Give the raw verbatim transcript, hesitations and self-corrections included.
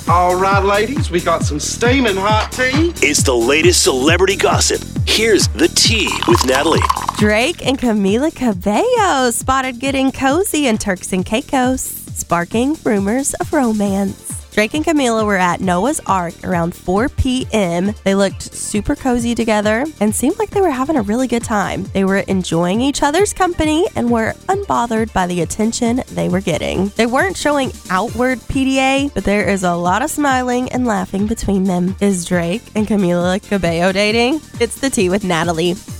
All right, ladies, we got some steaming hot tea. It's the latest celebrity gossip. Here's the tea with Natalie. Drake and Camila Cabello spotted getting cozy in Turks and Caicos, sparking rumors of romance. Drake and Camila were at Noah's Ark around four p.m. They looked super cozy together and seemed like they were having a really good time. They were enjoying each other's company and were unbothered by the attention they were getting. They weren't showing outward P D A, but there is a lot of smiling and laughing between them. Is Drake and Camila Cabello dating? It's the tea with Natalie.